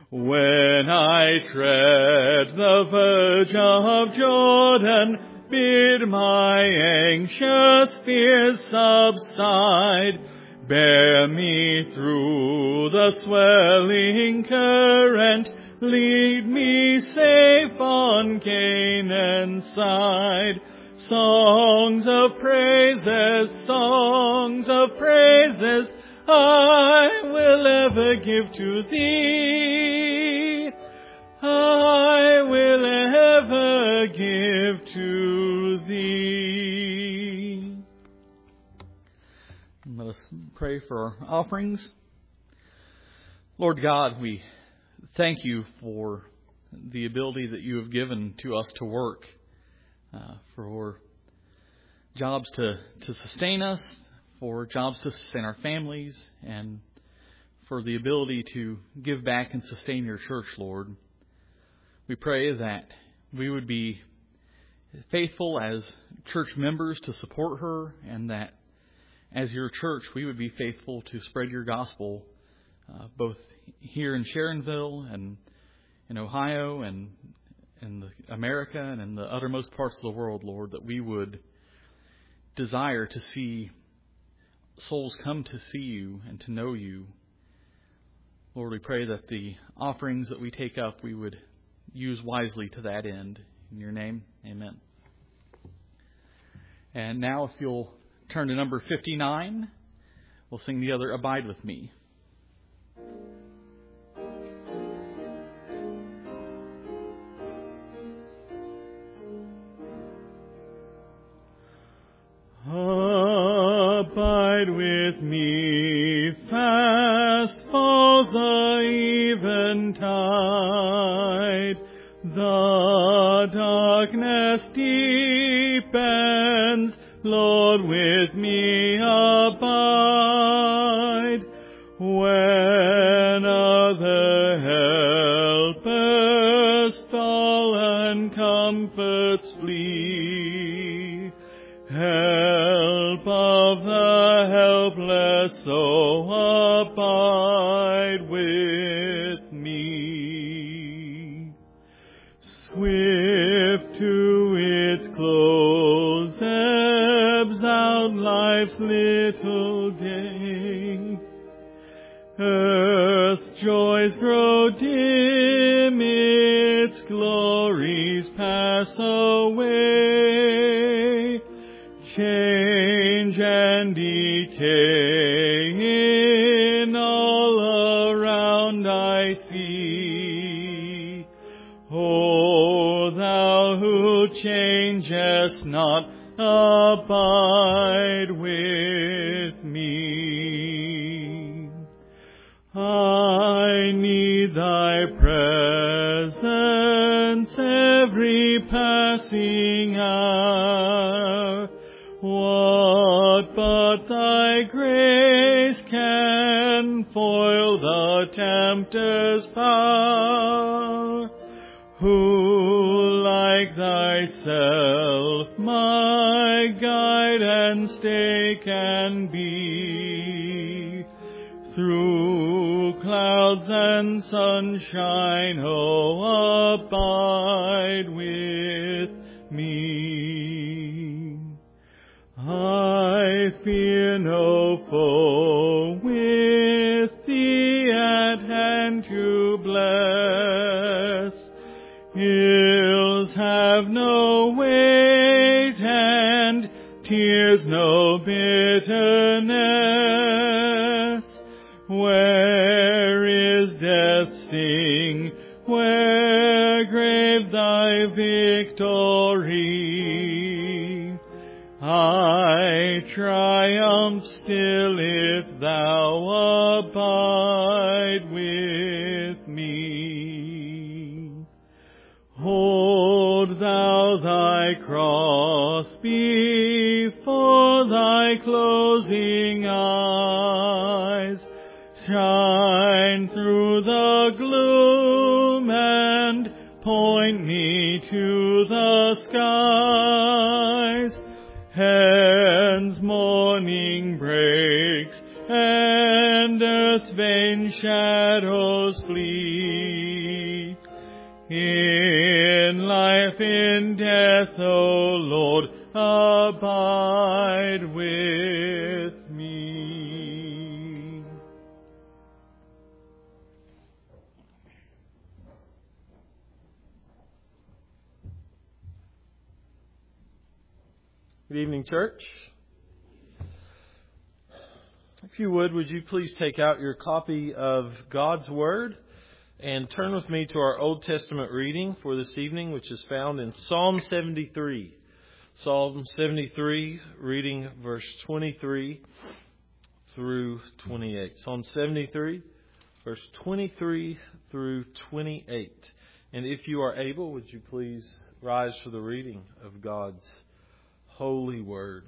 When I tread the verge of Jordan, bid my anxious fears subside. Bear me through the swelling current, lead me safe on Canaan's side. Songs of praises, I will ever give to Thee. I will ever give to Thee. Let us pray for our offerings. Lord God, we thank You for the ability that You have given to us to work, for jobs to sustain us, for jobs to sustain our families, and for the ability to give back and sustain Your church, Lord. We pray that we would be faithful as church members to support her, and that as Your church we would be faithful to spread Your gospel, both here in Sharonville and in Ohio and in America and in the uttermost parts of the world, Lord, that we would desire to see souls come to see You and to know You. Lord, we pray that the offerings that we take up, we would use wisely to that end. In Your name, amen. And now if you'll turn to number 59, we'll sing together, Abide With Me. Abide with me, fast falls the eventide. The darkness deepens, Lord, with me abide. When other helpers fall and comforts flee, help of the helpless, so abide with me. Swift to its close ebbs out life's little day. Earth's joys grow dim, its glories pass away. Change and decay in all around I see. O Thou who changest not, abide with me. I need Thy presence every passing hour. What but Thy grace can foil the tempter's power? Who like Thyself my guide and stay can be? Through clouds and sunshine, oh, abide with me. I fear no foe, with Thee at hand to bless. Ills have no weight and tears no bitterness. Where is death's sting? Where grave Thy victory? I triumph still if Thou abide with me. Hold Thou Thy cross before Thy closing eyes. Shine through the gloom and point me to the skies. Heaven's morning breaks and earth's vain shadows flee. In life, in death, O Lord, abide with me. Good evening, church. If you would you please take out your copy of God's Word and turn with me to our Old Testament reading for this evening, which is found in Psalm 73. Psalm 73, reading verse 23 through 28. Psalm 73, verse 23 through 28. And if you are able, would you please rise for the reading of God's holy Word.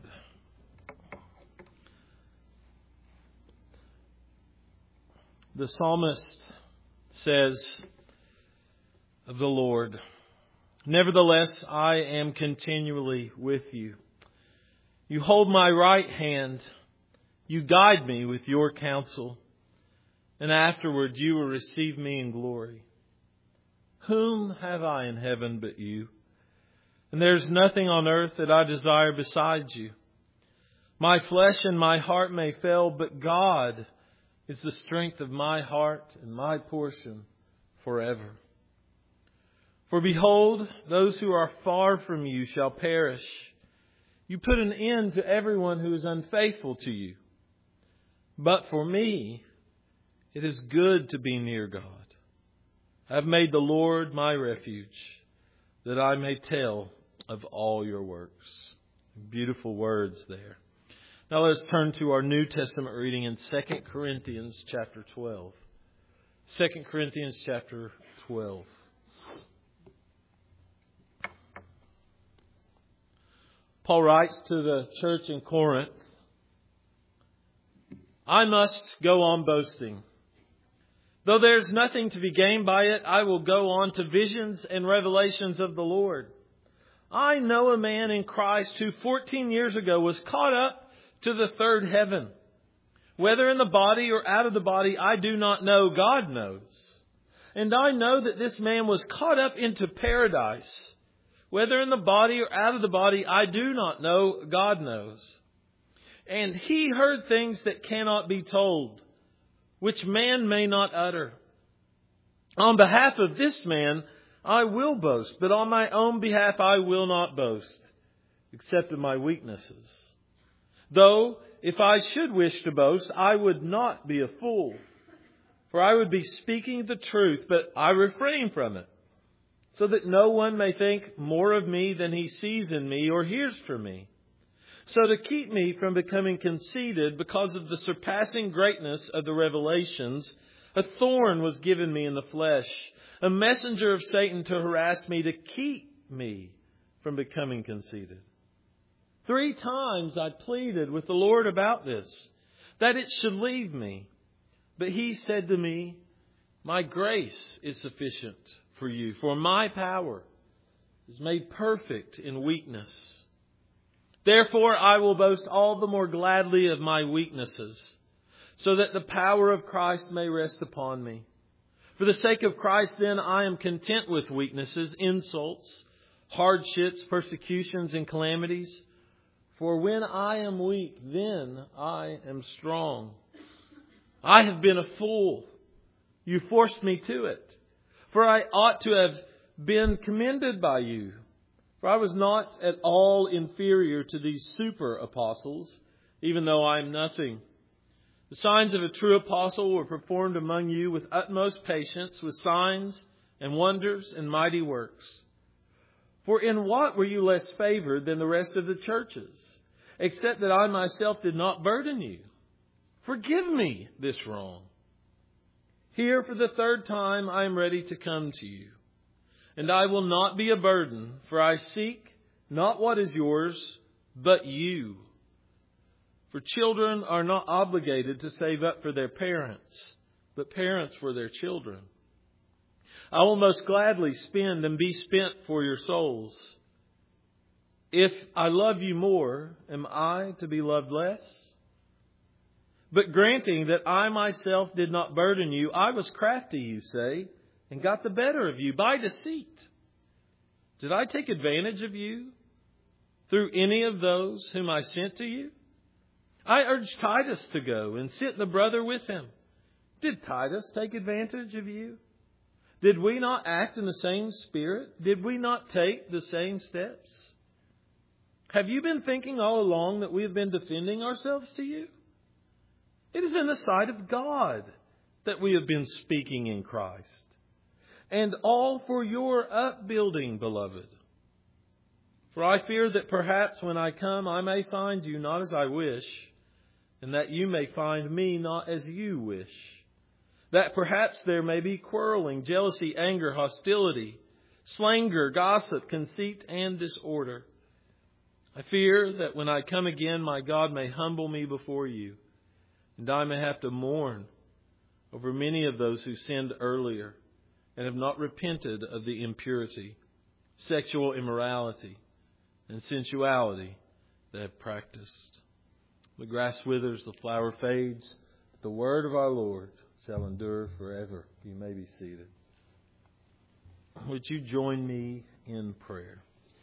The psalmist says of the Lord, "Nevertheless, I am continually with you. You hold my right hand. You guide me with your counsel. And afterward you will receive me in glory. Whom have I in heaven but you? And there is nothing on earth that I desire besides you. My flesh and my heart may fail, but God is the strength of my heart and my portion forever. For behold, those who are far from you shall perish. You put an end to everyone who is unfaithful to you. But for me, it is good to be near God. I have made the Lord my refuge, that I may tell of all your works." Beautiful words there. Now let's turn to our New Testament reading in 2 Corinthians chapter 12. 2 Corinthians chapter 12. Paul writes to the church in Corinth, "I must go on boasting. Though there is nothing to be gained by it, I will go on to visions and revelations of the Lord. I know a man in Christ who 14 years ago was caught up to the third heaven. Whether in the body or out of the body, I do not know. God knows. And I know that this man was caught up into paradise. Whether in the body or out of the body, I do not know. God knows. And he heard things that cannot be told, which man may not utter. On behalf of this man, I will boast, but on my own behalf I will not boast, except of my weaknesses. Though, if I should wish to boast, I would not be a fool. For I would be speaking the truth, but I refrain from it, so that no one may think more of me than he sees in me or hears from me. So to keep me from becoming conceited because of the surpassing greatness of the revelations, a thorn was given me in the flesh, a messenger of Satan to harass me, to keep me from becoming conceited. 3 times I pleaded with the Lord about this, that it should leave me. But he said to me, 'My grace is sufficient for you, for my power is made perfect in weakness. Therefore I will boast all the more gladly of my weaknesses, so that the power of Christ may rest upon me. For the sake of Christ, then, I am content with weaknesses, insults, hardships, persecutions, and calamities. For when I am weak, then I am strong. I have been a fool. You forced me to it. For I ought to have been commended by you. For I was not at all inferior to these super apostles, even though I am nothing. The signs of a true apostle were performed among you with utmost patience, with signs and wonders and mighty works. For in what were you less favored than the rest of the churches, except that I myself did not burden you? Forgive me this wrong. Here for the 3rd time I am ready to come to you. And I will not be a burden, for I seek not what is yours, but you. For children are not obligated to save up for their parents, but parents for their children. I will most gladly spend and be spent for your souls. If I love you more, am I to be loved less? But granting that I myself did not burden you, I was crafty, you say, and got the better of you by deceit? Did I take advantage of you through any of those whom I sent to you? I urged Titus to go and sent the brother with him. Did Titus take advantage of you? Did we not act in the same spirit? Did we not take the same steps? Have you been thinking all along that we have been defending ourselves to you? It is in the sight of God that we have been speaking in Christ, and all for your upbuilding, beloved. For I fear that perhaps when I come I may find you not as I wish, and that you may find me not as you wish. That perhaps there may be quarreling, jealousy, anger, hostility, slander, gossip, conceit, and disorder. I fear that when I come again, my God may humble me before you, and I may have to mourn over many of those who sinned earlier and have not repented of the impurity, sexual immorality, and sensuality they have practiced. The grass withers, the flower fades, but the word of our Lord shall endure forever. You may be seated. Would you join me in prayer?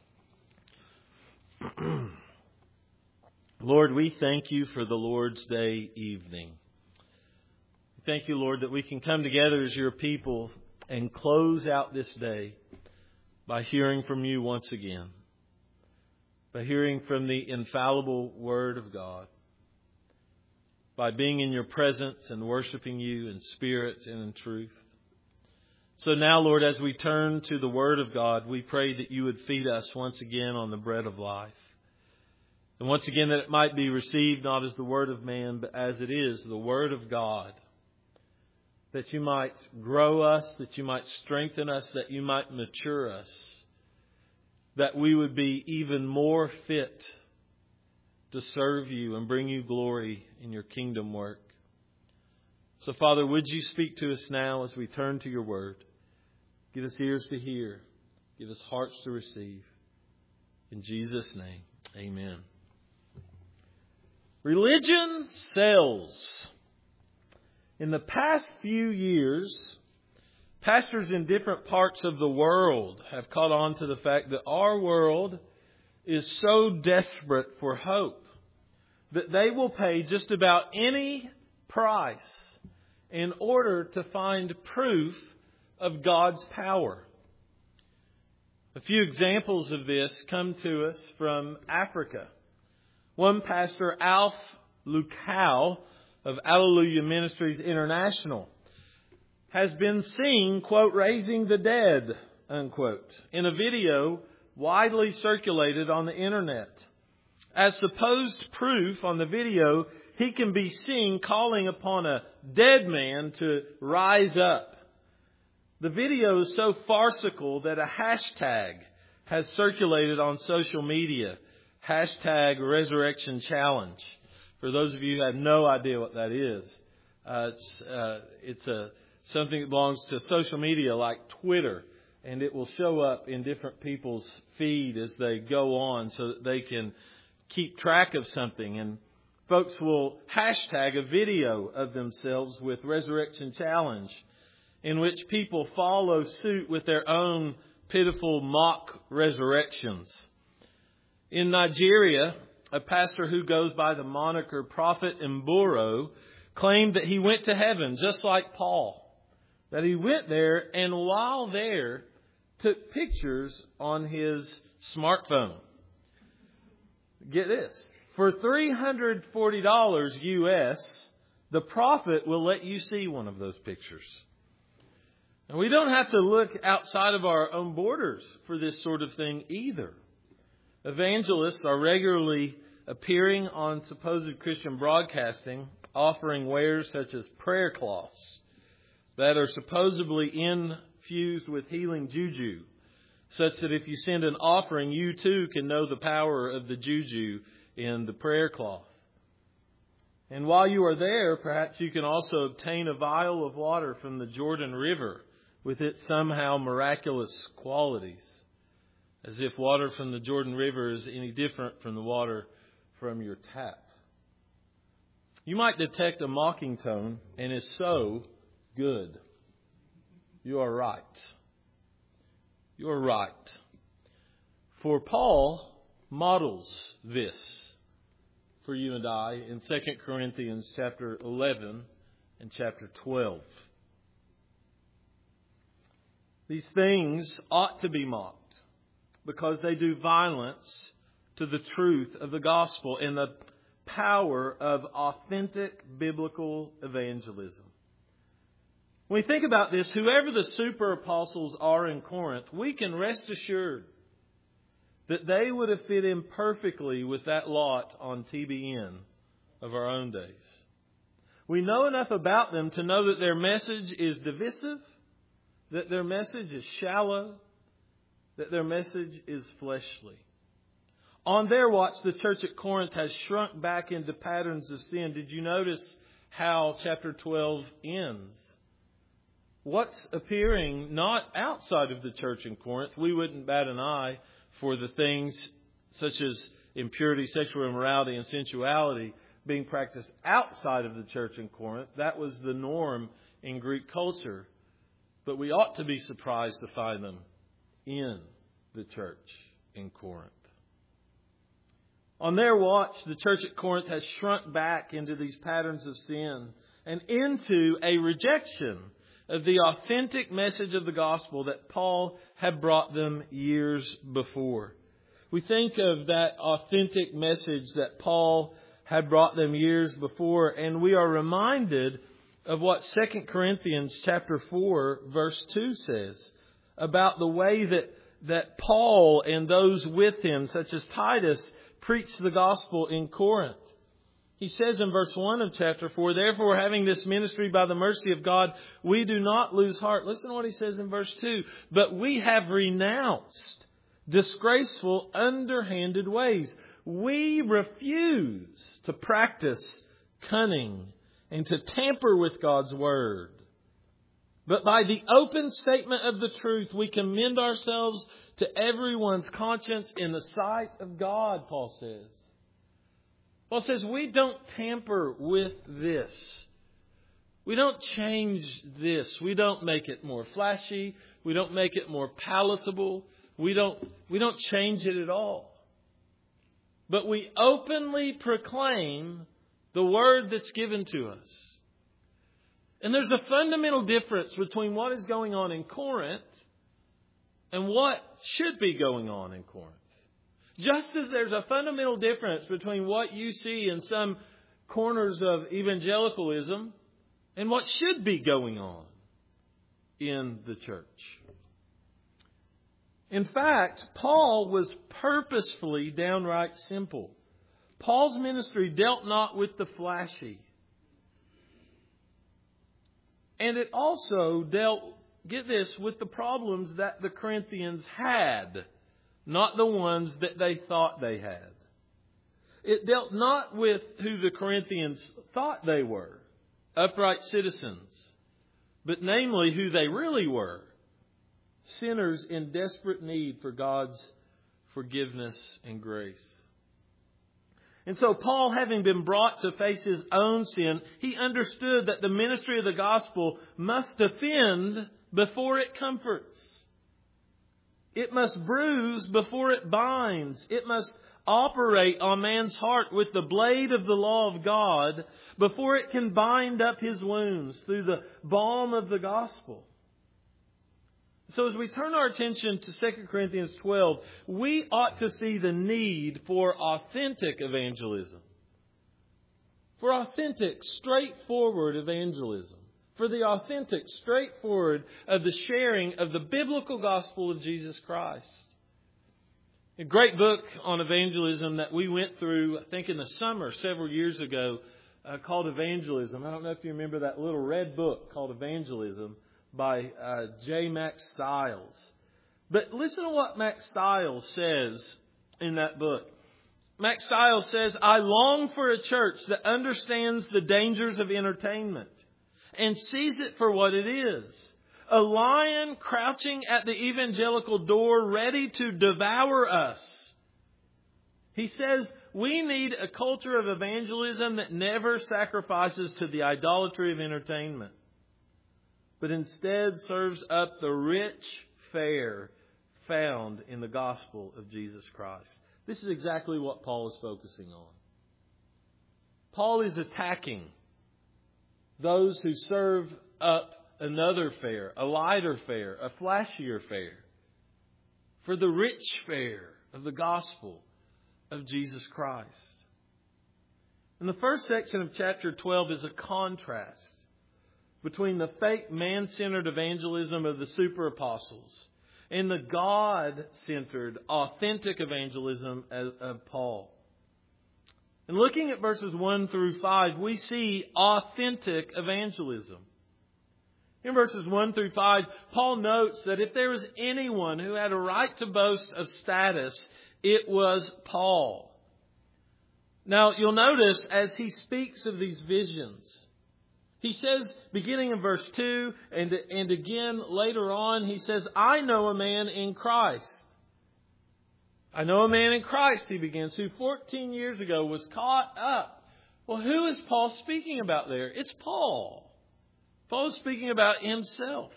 Lord, we thank you for the Lord's Day evening. Thank you, Lord, that we can come together as your people and close out this day by hearing from you once again, by hearing from the infallible Word of God, by being in your presence and worshiping you in spirit and in truth. So now, Lord, as we turn to the Word of God, we pray that you would feed us once again on the bread of life. And once again, that it might be received not as the word of man, but as it is, the Word of God. That you might grow us, that you might strengthen us, that you might mature us. That we would be even more fit to serve you and bring you glory in your kingdom work. So, Father, would you speak to us now as we turn to your word? Give us ears to hear. Give us hearts to receive. In Jesus' name, amen. Religion sells. In the past few years, pastors in different parts of the world have caught on to the fact that our world is so desperate for hope that they will pay just about any price in order to find proof of God's power. A few examples of this come to us from Africa. One pastor, Alf Lukau of Alleluia Ministries International, has been seen, quote, raising the dead, unquote, in a video widely circulated on the internet. As supposed proof on the video, he can be seen calling upon a dead man to rise up. The video is so farcical that a hashtag has circulated on social media. Hashtag Resurrection Challenge. For those of you who have no idea what that is, it's something that belongs to social media like Twitter, and it will show up in different people's feed as they go on so that they can keep track of something. And folks will hashtag a video of themselves with Resurrection Challenge, in which people follow suit with their own pitiful mock resurrections. In Nigeria, a pastor who goes by the moniker Prophet Mboro claimed that he went to heaven just like Paul. That he went there and while there took pictures on his smartphone. Get this. For $340 US, the prophet will let you see one of those pictures. And we don't have to look outside of our own borders for this sort of thing either. Evangelists are regularly appearing on supposed Christian broadcasting, offering wares such as prayer cloths that are supposedly infused with healing juju, such that if you send an offering, you too can know the power of the juju in the prayer cloth. And while you are there, perhaps you can also obtain a vial of water from the Jordan River with its somehow miraculous qualities, as if water from the Jordan River is any different from the water from your tap. You might detect a mocking tone, and is so good. You are right. You are right. For Paul models this for you and I in 2 Corinthians chapter 11 and chapter 12. These things ought to be mocked because they do violence to the truth of the gospel and the power of authentic biblical evangelism. When we think about this, whoever the super apostles are in Corinth, we can rest assured that they would have fit in perfectly with that lot on TBN of our own days. We know enough about them to know that their message is divisive, that their message is shallow, that their message is fleshly. On their watch, the church at Corinth has shrunk back into patterns of sin. Did you notice how chapter 12 ends? What's appearing not outside of the church in Corinth? We wouldn't bat an eye for the things such as impurity, sexual immorality, and sensuality being practiced outside of the church in Corinth. That was the norm in Greek culture. But we ought to be surprised to find them in the church in Corinth. On their watch, the church at Corinth has shrunk back into these patterns of sin and into a rejection of the authentic message of the gospel that Paul had brought them years before. We think of that authentic message that Paul had brought them years before, and we are reminded of what 2 Corinthians chapter 4 verse 2 says about the way that Paul and those with him, such as Titus, preached the gospel in Corinth. He says in verse 1 of chapter 4, "Therefore, having this ministry by the mercy of God, we do not lose heart." Listen to what he says in verse 2. "But we have renounced disgraceful, underhanded ways. We refuse to practice cunning and to tamper with God's word. But by the open statement of the truth, we commend ourselves to everyone's conscience in the sight of God," Paul says. Paul says we don't tamper with this. We don't change this. We don't make it more flashy. We don't make it more palatable. We don't change it at all. But we openly proclaim the word that's given to us. And there's a fundamental difference between what is going on in Corinth and what should be going on in Corinth. Just as there's a fundamental difference between what you see in some corners of evangelicalism and what should be going on in the church. In fact, Paul was purposefully downright simple. Paul's ministry dealt not with the flashy. And it also dealt, get this, with the problems that the Corinthians had, not the ones that they thought they had. It dealt not with who the Corinthians thought they were, upright citizens, but namely who they really were, sinners in desperate need for God's forgiveness and grace. And so Paul, having been brought to face his own sin, he understood that the ministry of the gospel must offend before it comforts. It must bruise before it binds. It must operate on man's heart with the blade of the law of God before it can bind up his wounds through the balm of the gospel. So as we turn our attention to 2 Corinthians 12, we ought to see the need for authentic evangelism. For authentic, straightforward evangelism. For the authentic, straightforward of the sharing of the biblical gospel of Jesus Christ. A great book on evangelism that we went through, I think in the summer several years ago, called Evangelism. I don't know if you remember that little red book called Evangelism by J. Max Stiles. But listen to what Max Stiles says in that book. Max Stiles says, "I long for a church that understands the dangers of entertainment and sees it for what it is. A lion crouching at the evangelical door ready to devour us." He says, we need a culture of evangelism that never sacrifices to the idolatry of entertainment. but instead serves up the rich fare found in the gospel of Jesus Christ. This is exactly what Paul is focusing on. Paul is attacking those who serve up another fare, a lighter fare, a flashier fare, for the rich fare of the gospel of Jesus Christ. And the first section of chapter 12 is a contrast between the fake man-centered evangelism of the super apostles and the God-centered, authentic evangelism of Paul. And looking at verses 1 through 5, we see authentic evangelism. In verses 1 through 5, Paul notes that if there was anyone who had a right to boast of status, it was Paul. Now, you'll notice as he speaks of these visions, he says, beginning in verse 2, and again later on, he says, I know a man in Christ. I know a man in Christ, he begins, who 14 years ago was caught up. Well, who is Paul speaking about there? It's Paul. Paul is speaking about himself.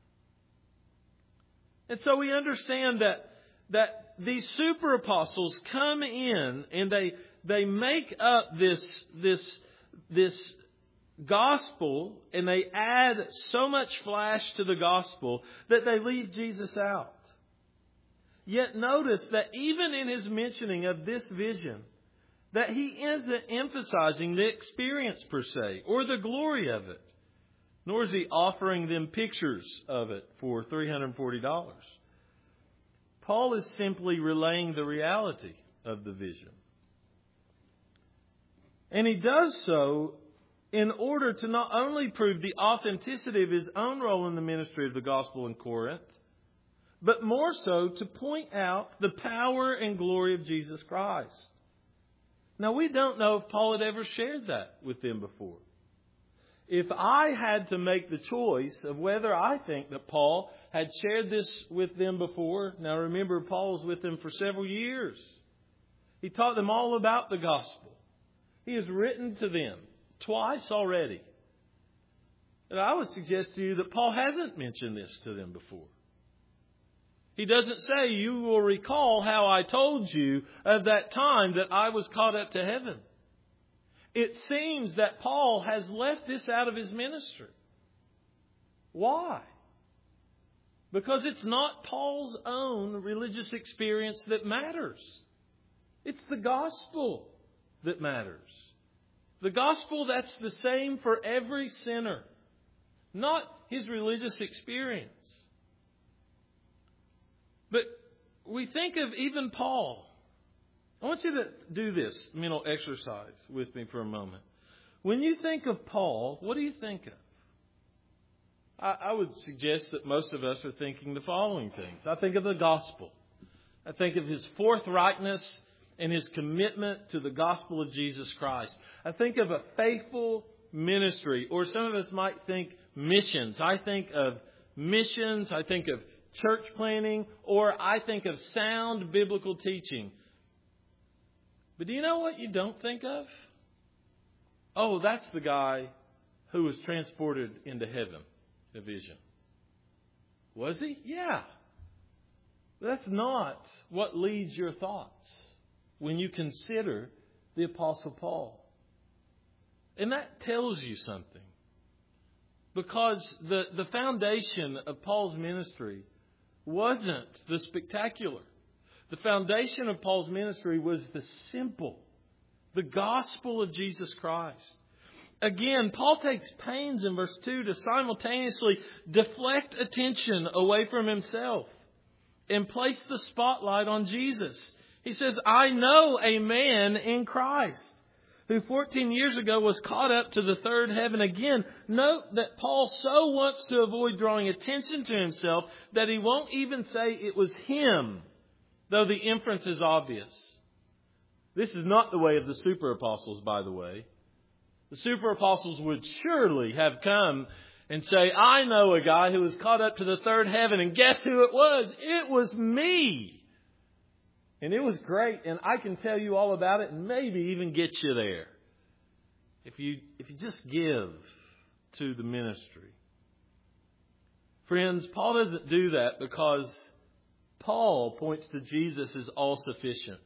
And so we understand that these super apostles come in and they make up this gospel, and they add so much flash to the gospel that they leave Jesus out. Yet notice that even in his mentioning of this vision, that he isn't emphasizing the experience per se or the glory of it, nor is he offering them pictures of it for $340. Paul is simply relaying the reality of the vision. And he does so in order to not only prove the authenticity of his own role in the ministry of the gospel in Corinth, but more so to point out the power and glory of Jesus Christ. Now, we don't know if Paul had ever shared that with them before. If I had to make the choice of whether I think that Paul had shared this with them before, now remember, Paul was with them for several years. He taught them all about the gospel. He has written to them twice already. And I would suggest to you that Paul hasn't mentioned this to them before. He doesn't say, you will recall how I told you of that time that I was caught up to heaven. It seems that Paul has left this out of his ministry. Why? Because it's not Paul's own religious experience that matters. It's the gospel that matters. The gospel that's the same for every sinner, not his religious experience. But we think of even Paul. I want you to do this mental exercise with me for a moment. When you think of Paul, what do you think of? I would suggest that most of us are thinking the following things. I think of the gospel. I think of his forthrightness and his commitment to the gospel of Jesus Christ. I think of a faithful ministry, or some of us might think missions. I think of missions. I think of church planting, or I think of sound biblical teaching. But do you know what you don't think of? Oh, that's the guy who was transported into heaven, a vision. Was he? Yeah. But that's not what leads your thoughts when you consider the Apostle Paul. And that tells you something. Because the foundation of Paul's ministry wasn't the spectacular. The foundation of Paul's ministry was the simple, the gospel of Jesus Christ. Again, Paul takes pains in verse 2 to simultaneously deflect attention away from himself and place the spotlight on Jesus. He says, I know a man in Christ who 14 years ago was caught up to the third heaven. Again, note that Paul so wants to avoid drawing attention to himself that he won't even say it was him, though the inference is obvious. This is not the way of the super apostles, by the way. The super apostles would surely have come and say, I know a guy who was caught up to the third heaven, and guess who it was? It was me. And it was great, and I can tell you all about it and maybe even get you there if you just give to the ministry. Friends, Paul doesn't do that because Paul points to Jesus as all-sufficient.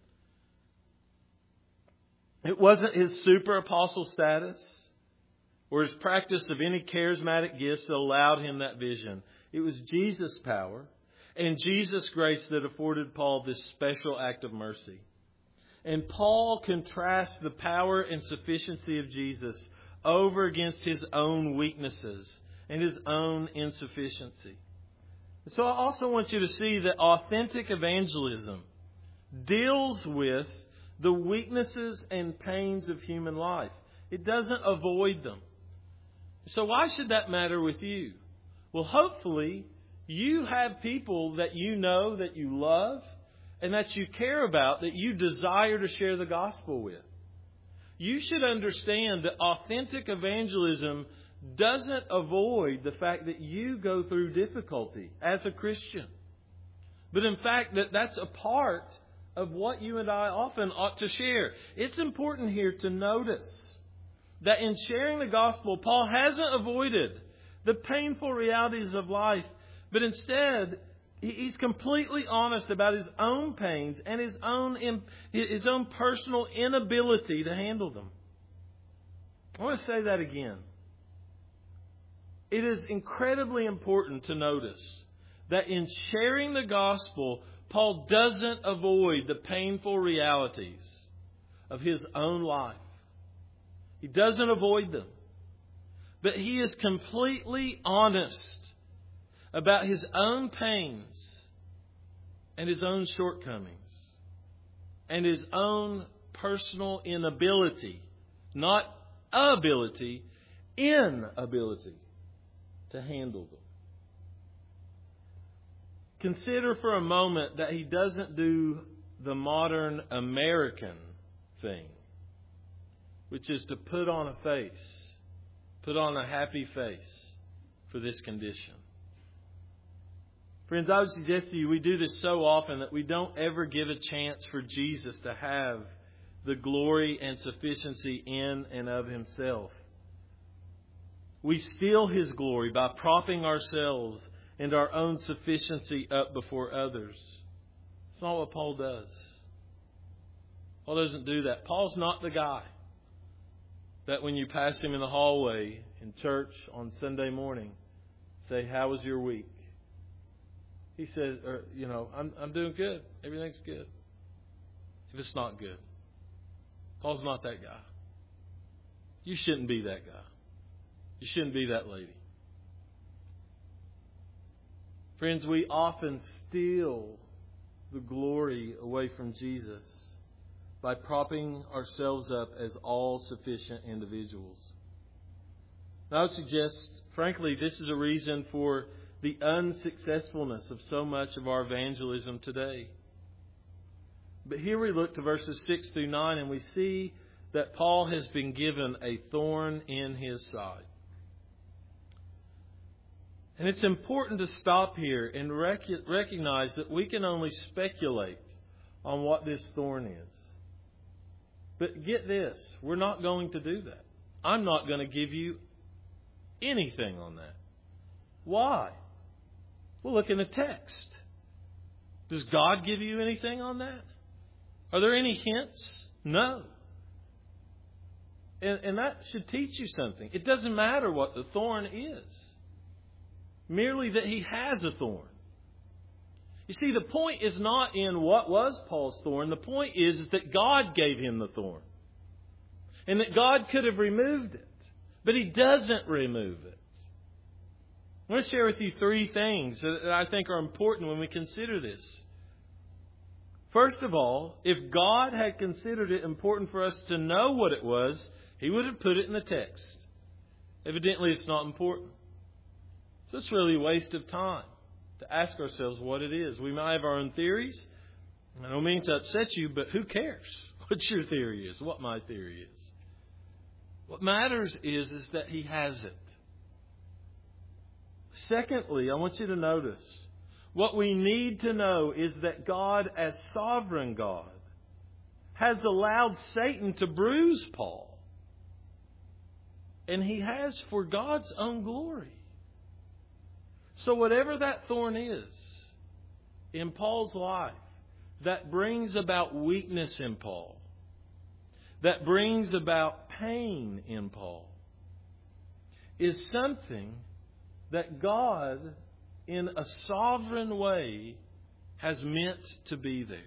It wasn't his super apostle status or his practice of any charismatic gifts that allowed him that vision. It was Jesus' power and Jesus' grace that afforded Paul this special act of mercy. And Paul contrasts the power and sufficiency of Jesus over against his own weaknesses and his own insufficiency. So I also want you to see that authentic evangelism deals with the weaknesses and pains of human life. It doesn't avoid them. So why should that matter with you? Well, hopefully you have people that you know, that you love, and that you care about, that you desire to share the gospel with. You should understand that authentic evangelism doesn't avoid the fact that you go through difficulty as a Christian. But in fact, that's a part of what you and I often ought to share. It's important here to notice that in sharing the gospel, Paul hasn't avoided the painful realities of life, but instead, he's completely honest about his own pains and his own personal inability to handle them. I want to say that again. It is incredibly important to notice that in sharing the gospel, Paul doesn't avoid the painful realities of his own life. He doesn't avoid them. But he is completely honest about his own pains and his own shortcomings and his own personal inability, not ability, inability to handle them. Consider for a moment that he doesn't do the modern American thing, which is to put on a face, put on a happy face for this condition. Friends, I would suggest to you we do this so often that we don't ever give a chance for Jesus to have the glory and sufficiency in and of Himself. We steal His glory by propping ourselves and our own sufficiency up before others. It's not what Paul does. Paul doesn't do that. Paul's not the guy that when you pass him in the hallway in church on Sunday morning, say, "How was your week?" He says, I'm doing good. Everything's good. If it's not good. Paul's not that guy. You shouldn't be that guy. You shouldn't be that lady. Friends, we often steal the glory away from Jesus by propping ourselves up as all-sufficient individuals. And I would suggest, frankly, this is a reason for the unsuccessfulness of so much of our evangelism today. But here we look to verses 6 through 9 and we see that Paul has been given a thorn in his side. And it's important to stop here and recognize that we can only speculate on what this thorn is. But get this, we're not going to do that. I'm not going to give you anything on that. Why? Well, look in the text. Does God give you anything on that? Are there any hints? No. And that should teach you something. It doesn't matter what the thorn is. Merely that he has a thorn. You see, the point is not in what was Paul's thorn. The point is that God gave him the thorn. And that God could have removed it. But He doesn't remove it. I want to share with you three things that I think are important when we consider this. First of all, if God had considered it important for us to know what it was, He would have put it in the text. Evidently, it's not important. So it's really a waste of time to ask ourselves what it is. We might have our own theories. I don't mean to upset you, but who cares what your theory is, what my theory is? What matters is that He has it. Secondly, I want you to notice, what we need to know is that God, as sovereign God, has allowed Satan to bruise Paul. And He has for God's own glory. So whatever that thorn is in Paul's life that brings about weakness in Paul, that brings about pain in Paul, is something that God, in a sovereign way, has meant to be there.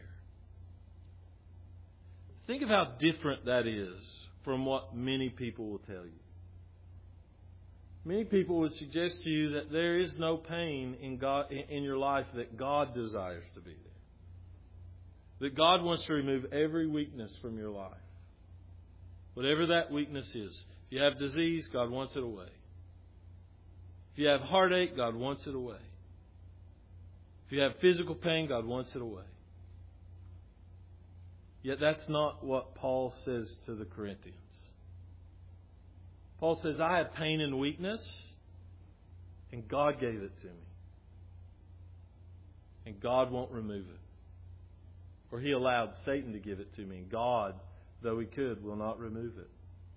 Think of how different that is from what many people will tell you. Many people would suggest to you that there is no pain in your life that God desires to be there. That God wants to remove every weakness from your life. Whatever that weakness is. If you have disease, God wants it away. If you have heartache, God wants it away. If you have physical pain, God wants it away. Yet that's not what Paul says to the Corinthians. Paul says, I have pain and weakness, and God gave it to me. And God won't remove it. Or He allowed Satan to give it to me. And God, though He could, will not remove it.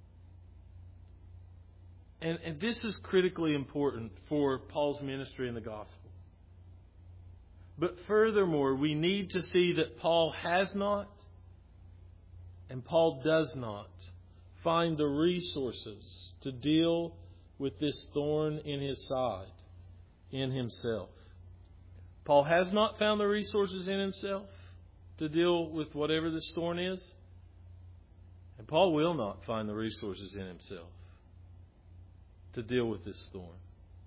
And this is critically important for Paul's ministry in the gospel. But furthermore, we need to see that Paul has not and Paul does not find the resources to deal with this thorn in his side, in himself. Paul has not found the resources in himself to deal with whatever this thorn is. And Paul will not find the resources in himself to deal with this thorn.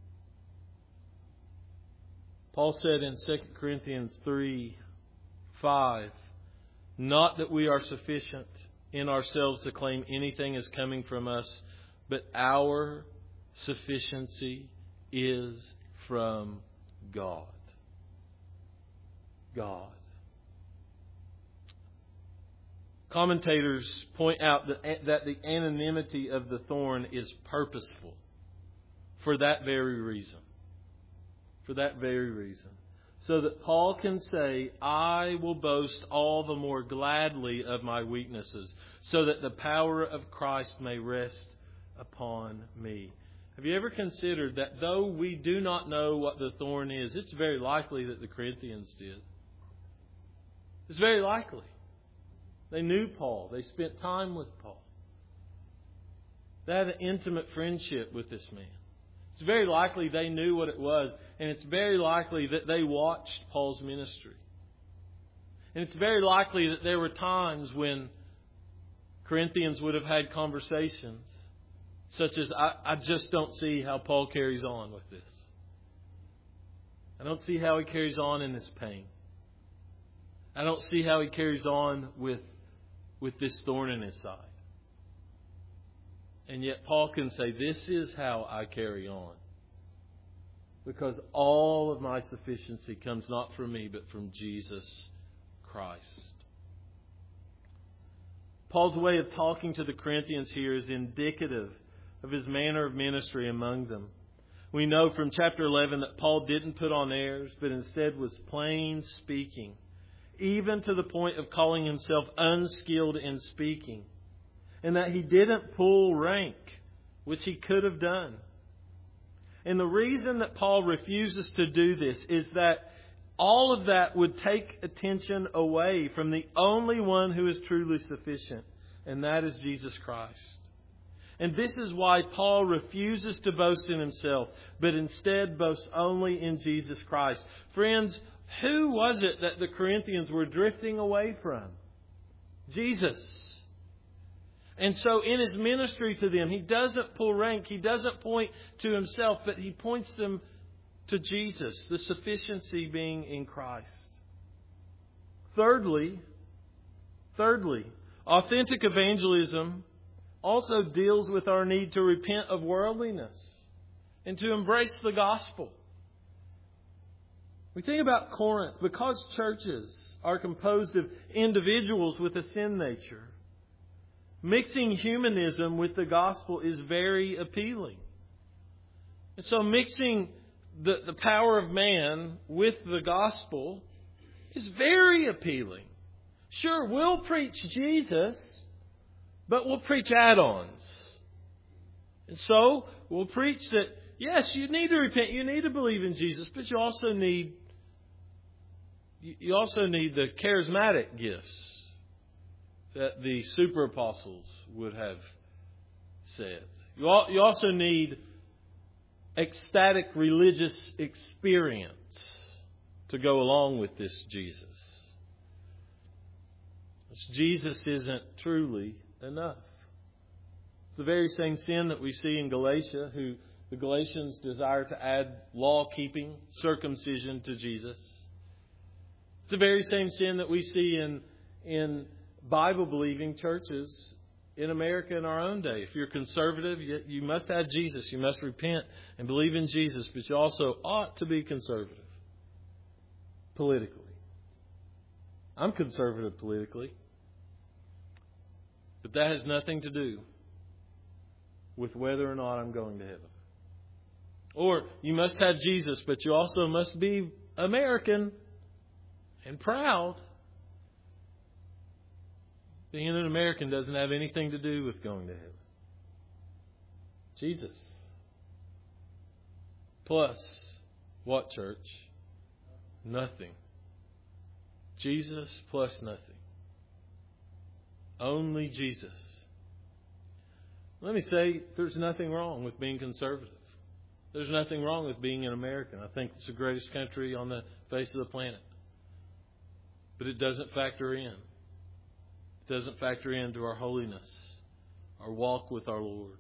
Paul said in 2 Corinthians 3:5, not that we are sufficient in ourselves to claim anything is coming from us, but our sufficiency is from God. God. Commentators point out that the anonymity of the thorn is purposeful for that very reason. For that very reason. So that Paul can say, I will boast all the more gladly of my weaknesses, so that the power of Christ may rest upon me. Have you ever considered that though we do not know what the thorn is, it's very likely that the Corinthians did. It's very likely. They knew Paul. They spent time with Paul. They had an intimate friendship with this man. It's very likely they knew what it was. And it's very likely that they watched Paul's ministry. And it's very likely that there were times when Corinthians would have had conversations such as, I just don't see how Paul carries on with this. I don't see how he carries on in this pain. I don't see how he carries on with this thorn in his side. And yet Paul can say, this is how I carry on. Because all of my sufficiency comes not from me, but from Jesus Christ. Paul's way of talking to the Corinthians here is indicative of his manner of ministry among them. We know from chapter 11 that Paul didn't put on airs, but instead was plain speaking, even to the point of calling himself unskilled in speaking, and that he didn't pull rank, which he could have done. And the reason that Paul refuses to do this is that all of that would take attention away from the only one who is truly sufficient, and that is Jesus Christ. And this is why Paul refuses to boast in himself, but instead boasts only in Jesus Christ. Friends, who was it that the Corinthians were drifting away from? Jesus. And so in his ministry to them, he doesn't pull rank, he doesn't point to himself, but he points them to Jesus, the sufficiency being in Christ. Thirdly, authentic evangelism also deals with our need to repent of worldliness and to embrace the gospel. We think about Corinth, because churches are composed of individuals with a sin nature, mixing humanism with the gospel is very appealing. And so mixing the power of man with the gospel is very appealing. Sure, we'll preach Jesus, but we'll preach add-ons. And so we'll preach that yes, you need to repent. You need to believe in Jesus, but you also need the charismatic gifts that the super apostles would have said. You also need ecstatic religious experience to go along with this Jesus. This Jesus isn't truly enough. It's the very same sin that we see in Galatia, who the Galatians desire to add law-keeping, circumcision to Jesus. It's the very same sin that we see in Bible-believing churches in America in our own day. If you're conservative, you must have Jesus. You must repent and believe in Jesus, but you also ought to be conservative politically. I'm conservative politically, but that has nothing to do with whether or not I'm going to heaven. Or you must have Jesus, but you also must be American and proud. Being an American doesn't have anything to do with going to heaven. Jesus. Plus, what, church? Nothing. Jesus plus nothing. Only Jesus. Let me say, there's nothing wrong with being conservative. There's nothing wrong with being an American. I think it's the greatest country on the face of the planet. But it doesn't factor in. It doesn't factor into our holiness, our walk with our Lord.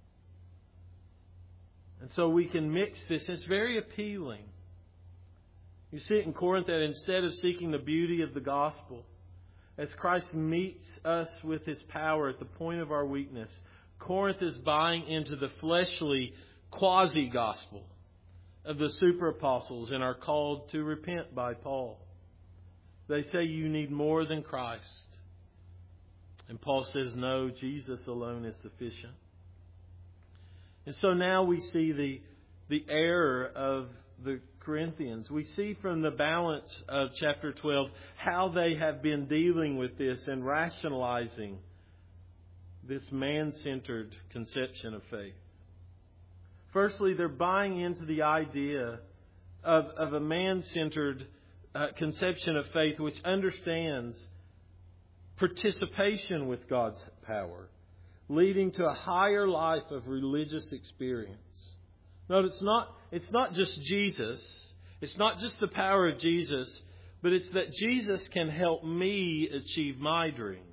And so we can mix this. It's very appealing. You see it in Corinth that instead of seeking the beauty of the gospel, as Christ meets us with His power at the point of our weakness, Corinth is buying into the fleshly quasi-gospel of the super apostles and are called to repent by Paul. They say you need more than Christ. And Paul says, no, Jesus alone is sufficient. And so now we see the error of the Corinthians. We see from the balance of chapter 12 how they have been dealing with this and rationalizing this man-centered conception of faith. Firstly, they're buying into the idea of a man-centered conception of faith which understands participation with God's power, leading to a higher life of religious experience. Note, it's not just Jesus. It's not just the power of Jesus, but it's that Jesus can help me achieve my dreams.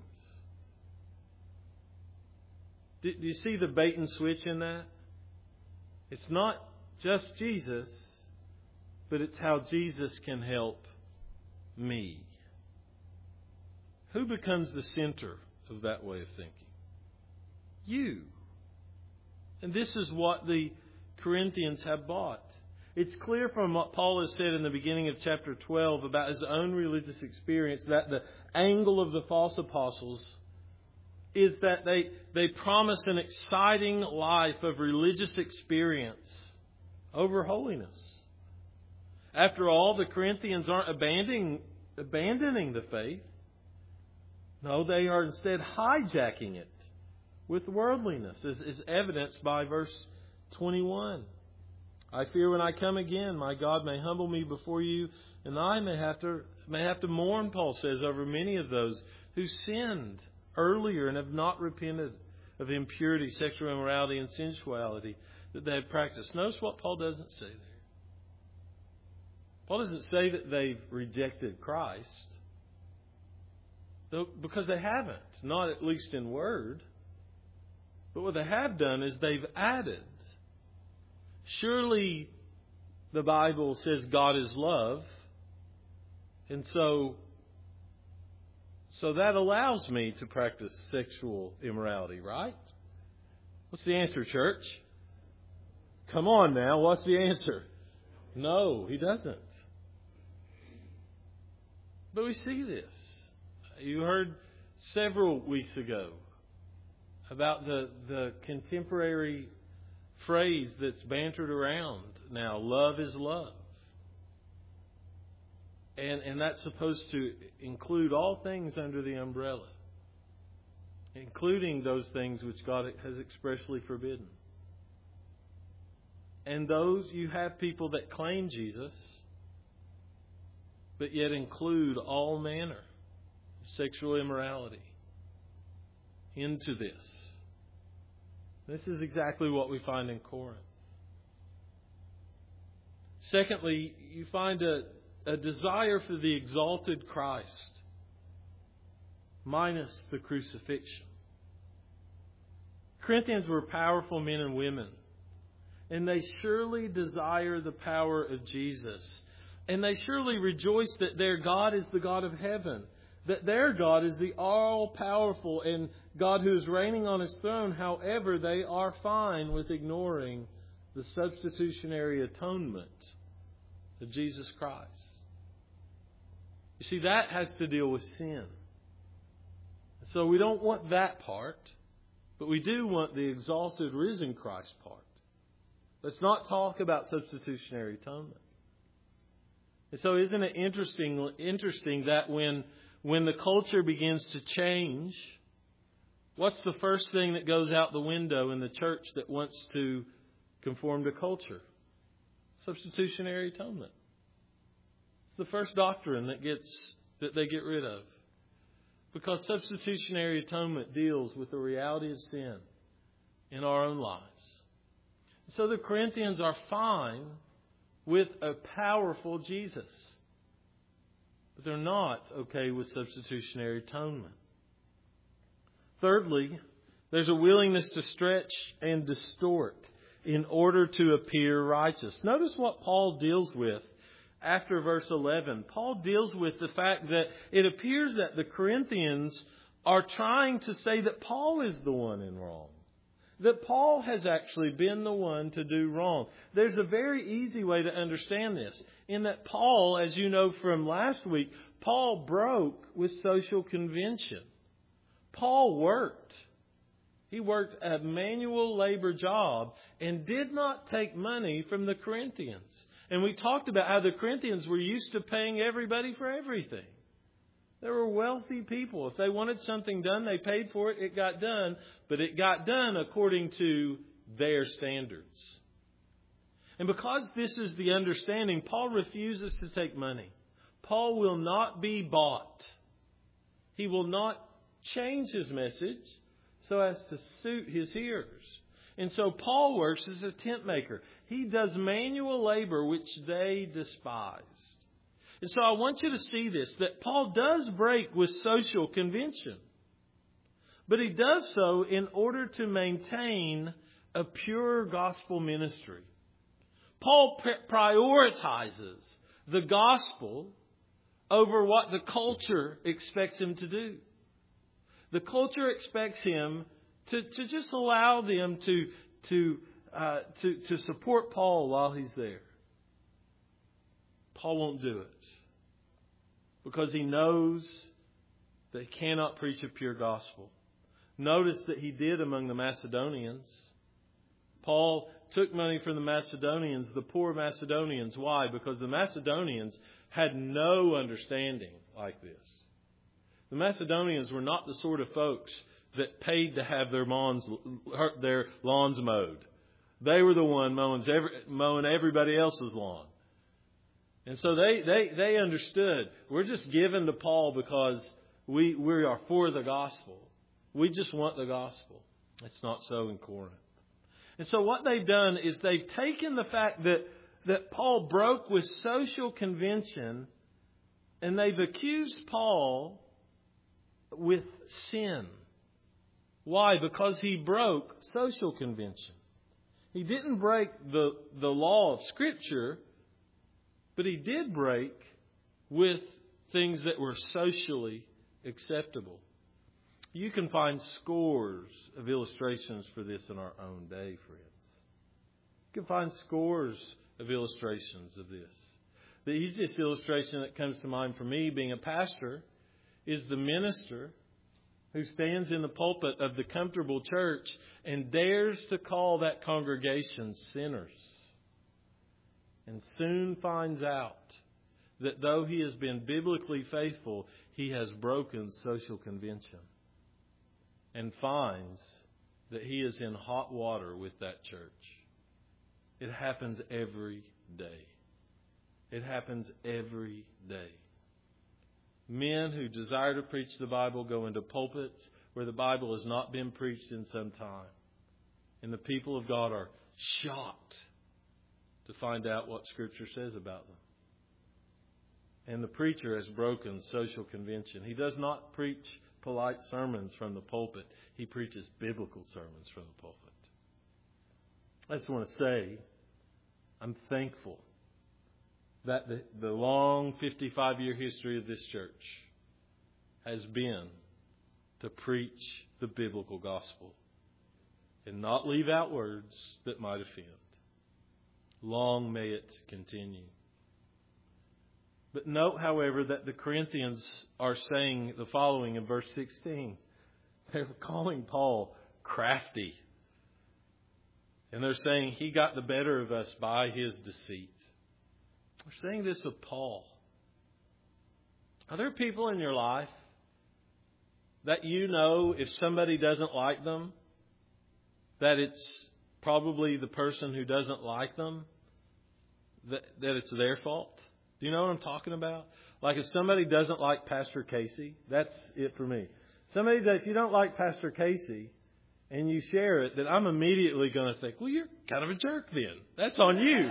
Do you see the bait and switch in that? It's not just Jesus, but it's how Jesus can help me. Who becomes the center of that way of thinking? You. And this is what the Corinthians have bought. It's clear from what Paul has said in the beginning of chapter 12 about his own religious experience that the angle of the false apostles is that they promise an exciting life of religious experience over holiness. After all, the Corinthians aren't abandoning the faith. No, they are instead hijacking it with worldliness, as evidenced by verse 21. I fear when I come again, my God may humble me before you, and I may have to mourn, Paul says, over many of those who sinned earlier and have not repented of impurity, sexual immorality, and sensuality that they have practiced. Notice what Paul doesn't say there. Paul doesn't say that they've rejected Christ, because they haven't, not at least in word. But what they have done is they've added. Surely the Bible says God is love. And so that allows me to practice sexual immorality, right? What's the answer, church? Come on now, what's the answer? No, he doesn't. But we see this. You heard several weeks ago about the contemporary phrase that's bantered around now, love is love. And that's supposed to include all things under the umbrella, including those things which God has expressly forbidden. And you have people that claim Jesus, but yet include all manner of sexual immorality into this. This is exactly what we find in Corinth. Secondly, you find a desire for the exalted Christ minus the crucifixion. Corinthians were powerful men and women, and they surely desire the power of Jesus. And they surely rejoice that their God is the God of heaven, that their God is the all-powerful and God who is reigning on His throne. However, they are fine with ignoring the substitutionary atonement of Jesus Christ. You see, that has to deal with sin. So we don't want that part, but we do want the exalted, risen Christ part. Let's not talk about substitutionary atonement. And so isn't it interesting that when the culture begins to change, what's the first thing that goes out the window in the church that wants to conform to culture? Substitutionary atonement. It's the first doctrine that they get rid of. Because substitutionary atonement deals with the reality of sin in our own lives. So the Corinthians are fine with a powerful Jesus. But they're not okay with substitutionary atonement. Thirdly, there's a willingness to stretch and distort in order to appear righteous. Notice what Paul deals with after verse 11. Paul deals with the fact that it appears that the Corinthians are trying to say that Paul is the one in wrong. That Paul has actually been the one to do wrong. There's a very easy way to understand this. In that Paul, as you know from last week, Paul broke with social convention. Paul worked. He worked a manual labor job and did not take money from the Corinthians. And we talked about how the Corinthians were used to paying everybody for everything. They were wealthy people. If they wanted something done, they paid for it. It got done. But it got done according to their standards. And because this is the understanding, Paul refuses to take money. Paul will not be bought. He will not change his message so as to suit his hearers. And so Paul works as a tent maker. He does manual labor which they despised. And so I want you to see this, that Paul does break with social convention. But he does so in order to maintain a pure gospel ministry. Paul prioritizes the gospel over what the culture expects him to do. The culture expects him to just allow them to support Paul while he's there. Paul won't do it because he knows that he cannot preach a pure gospel. Notice that he did among the Macedonians. Paul took money from the Macedonians, the poor Macedonians. Why? Because the Macedonians had no understanding like this. The Macedonians were not the sort of folks that paid to have their lawns mowed. They were the one mowing everybody else's lawn. And so they understood, we're just giving to Paul because we are for the gospel. We just want the gospel. It's not so in Corinth. And so what they've done is they've taken the fact that Paul broke with social convention and they've accused Paul with sin. Why? Because he broke social convention. He didn't break the law of Scripture, but he did break with things that were socially acceptable. You can find scores of illustrations for this in our own day, friends. You can find scores of illustrations of this. The easiest illustration that comes to mind for me, being a pastor, is the minister who stands in the pulpit of the comfortable church and dares to call that congregation sinners. And soon finds out that though he has been biblically faithful, he has broken social convention. And finds that he is in hot water with that church. It happens every day. It happens every day. Men who desire to preach the Bible go into pulpits where the Bible has not been preached in some time. And the people of God are shocked to find out what Scripture says about them. And the preacher has broken social convention. He does not preach polite sermons from the pulpit. He preaches biblical sermons from the pulpit. I just want to say, I'm thankful that the long 55-year history of this church has been to preach the biblical gospel and not leave out words that might offend. Long may it continue. But note, however, that the Corinthians are saying the following in verse 16. They're calling Paul crafty. And they're saying he got the better of us by his deceit. They're saying this of Paul. Are there people in your life that you know if somebody doesn't like them, that it's probably the person who doesn't like them, that it's their fault? Do you know what I'm talking about? Like if somebody doesn't like Pastor Casey, that's it for me. Somebody that if you don't like Pastor Casey and you share it, then I'm immediately going to think, well, you're kind of a jerk then. That's on you.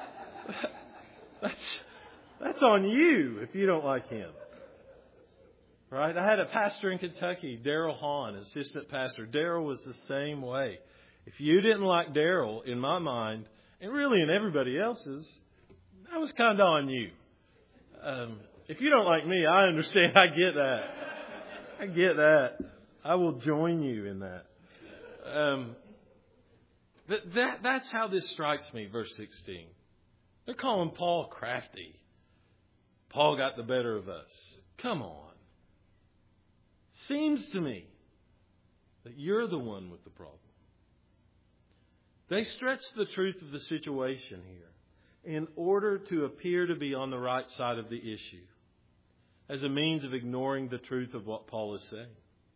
That's on you if you don't like him. Right? I had a pastor in Kentucky, Daryl Hahn, assistant pastor. Daryl was the same way. If you didn't like Daryl, in my mind, and really in everybody else's, that was kind of on you. If you don't like me, I understand. I get that. I get that. I will join you in that. That's how this strikes me, verse 16. They're calling Paul crafty. Paul got the better of us. Come on. Seems to me that you're the one with the problem. They stretch the truth of the situation here in order to appear to be on the right side of the issue as a means of ignoring the truth of what Paul is saying.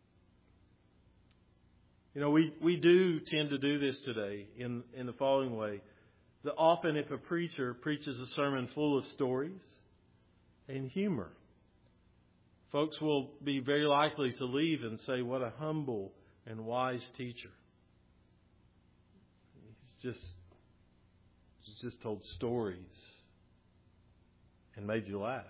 You know, we do tend to do this today in the following way. That often if a preacher preaches a sermon full of stories and humor, folks will be very likely to leave and say, what a humble and wise teacher. He's just told stories and made you laugh.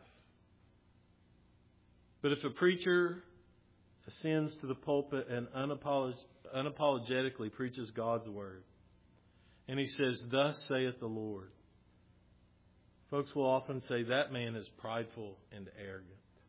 But if a preacher ascends to the pulpit and unapologetically preaches God's word, and he says, thus saith the Lord, folks will often say that man is prideful and arrogant.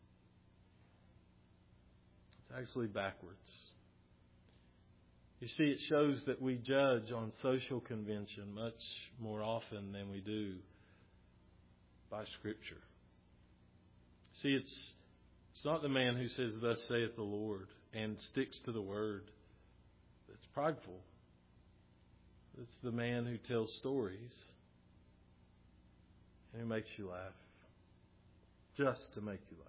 It's actually backwards. You see, it shows that we judge on social convention much more often than we do by Scripture. See, it's not the man who says, thus saith the Lord, and sticks to the word that's prideful. It's the man who tells stories and who makes you laugh. Just to make you laugh.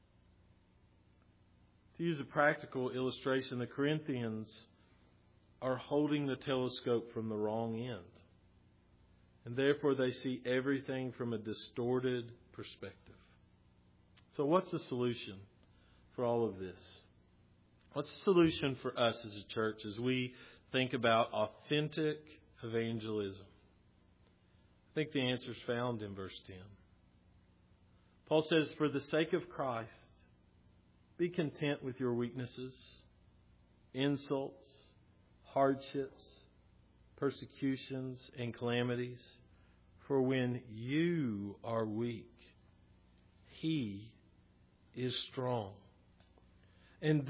To use a practical illustration, the Corinthians are holding the telescope from the wrong end. And therefore they see everything from a distorted perspective. So what's the solution for all of this? What's the solution for us as a church as we think about authentic evangelism? I think the answer is found in verse 10. Paul says, for the sake of Christ, be content with your weaknesses, insults, hardships, persecutions, and calamities. For when you are weak, He is strong. And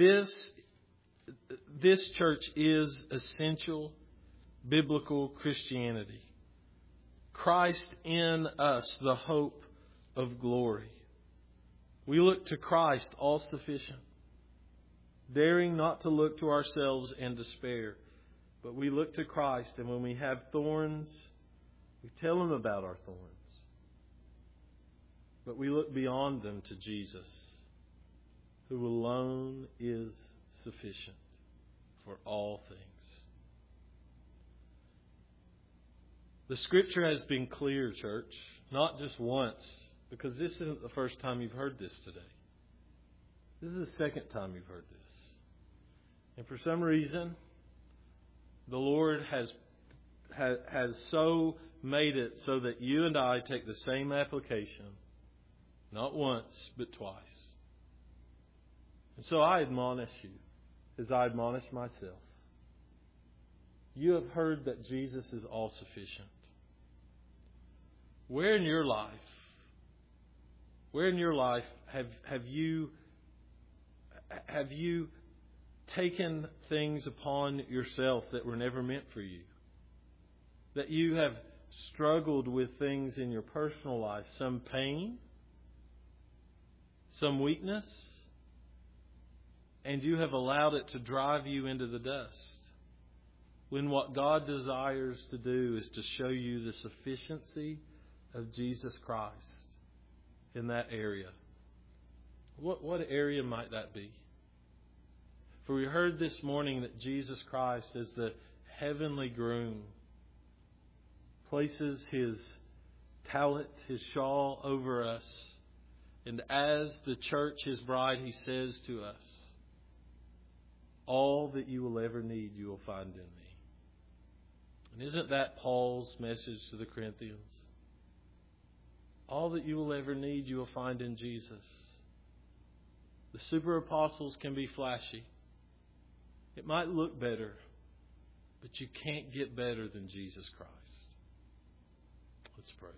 this church is essential biblical Christianity. Christ in us, the hope of glory. We look to Christ, all sufficient, daring not to look to ourselves and despair, but we look to Christ, and when we have thorns, we tell Him about our thorns. But we look beyond them to Jesus, who alone is sufficient for all things. The Scripture has been clear, church, not just once, because this isn't the first time you've heard this today. This is the second time you've heard this. And for some reason, the Lord has so made it so that you and I take the same application, not once, but twice. And so I admonish you, as I admonish myself. You have heard that Jesus is all sufficient. Where in your life have you taken things upon yourself that were never meant for you? That you have struggled with things in your personal life, some pain, some weakness, and you have allowed it to drive you into the dust. When what God desires to do is to show you the sufficiency of Jesus Christ in that area. What area might that be? For we heard this morning that Jesus Christ, as the heavenly groom, places His talent, His shawl over us. And as the church, His bride, He says to us, all that you will ever need, you will find in me. And isn't that Paul's message to the Corinthians? All that you will ever need, you will find in Jesus. The super apostles can be flashy. It might look better, but you can't get better than Jesus Christ. Let's pray.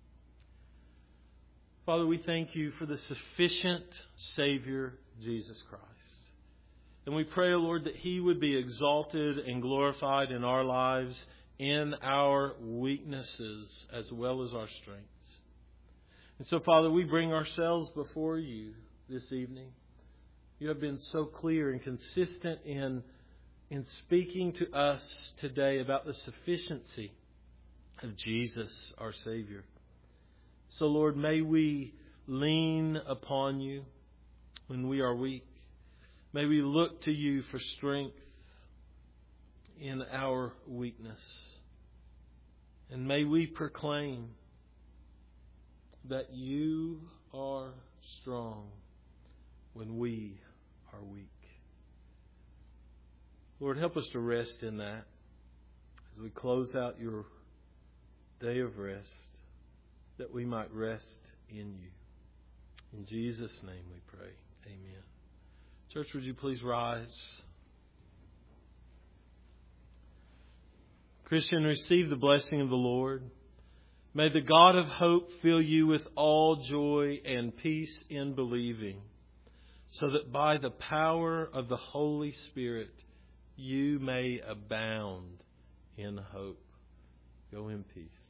Father, we thank you for the sufficient Savior, Jesus Christ. And we pray, Lord, that He would be exalted and glorified in our lives, in our weaknesses as well as our strengths. And so, Father, we bring ourselves before you this evening. You have been so clear and consistent in speaking to us today about the sufficiency of Jesus, our Savior. So, Lord, may we lean upon you when we are weak. May we look to you for strength in our weakness. And may we proclaim that you are strong when we are weak. Lord, help us to rest in that as we close out your day of rest, that we might rest in you. In Jesus' name we pray. Amen. Church, would you please rise? Christian, receive the blessing of the Lord. May the God of hope fill you with all joy and peace in believing, so that by the power of the Holy Spirit you may abound in hope. Go in peace.